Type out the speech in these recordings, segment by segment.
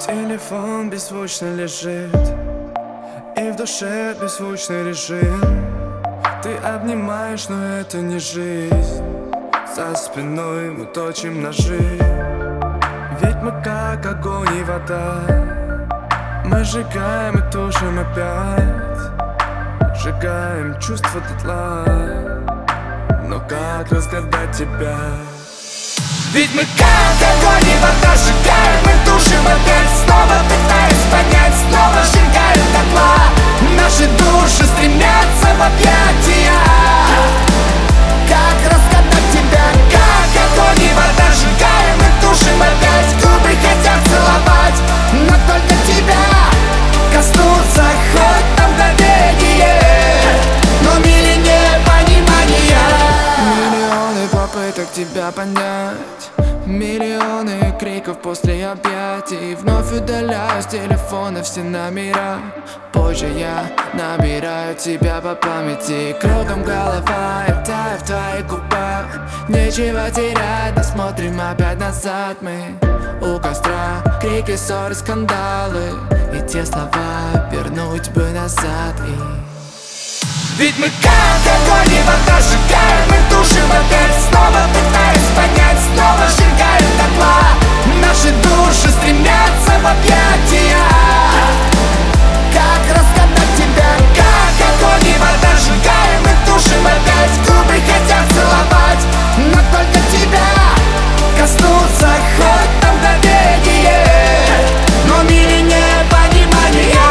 Телефон беззвучно лежит, и в душе беззвучный режим. Ты обнимаешь, но это не жизнь. За спиной мы точим ножи. Ведь мы как огонь и вода. Мы сжигаем и тушим опять. Сжигаем чувства дотла. Но как разгадать тебя? Ведь мы как огонь и вода. Сжигаем и тушим опять. Снова пытаясь понять, снова сжигаем дотла. Наши души стремятся в объятия. Как разгадать тебя? Как огонь и вода. Сжигаем и тушим опять. Губы хотят целовать, но только тебя коснуться хоть на мгновение. Но мили непонимания. Миллионы попыток тебя понять, миллионы криков после объятий. Вновь удаляю с телефона все номера. Позже я набираю тебя по памяти. Кругом голова, я таю в твоих губах. Нечего терять, но смотрим опять назад. Мы у костра, крики, ссоры, скандалы. И те слова вернуть бы назад. Ведь мы как огонь и вода. Сжигаем и тушим опять. Снова пытаясь понять, снова сжигаем дотла. Наши души стремятся в объятия. Как разгадать тебя? Как огонь и вода. Сжигаем и тушим опять. Губы хотят целовать, но только тебя коснуться хоть на мгновение. Но мили непонимания.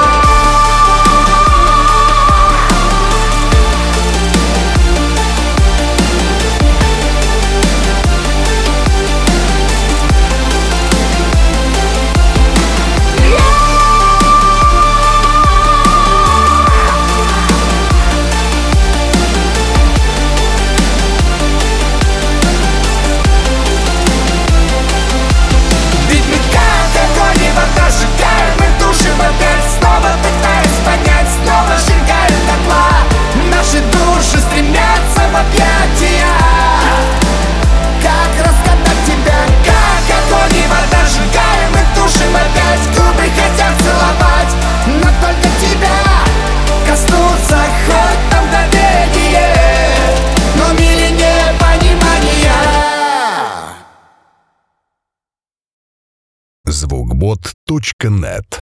Сжигаем и тушим опять. Снова пытаясь понять, снова сжигаем дотла. Наши души стремятся в объятия. Как разгадать тебя? Как огонь и вода. Сжигаем и тушим опять. Губы хотят целовать, но только тебя коснуться хоть на мгновение. Но мили непонимания. Звукбот.нет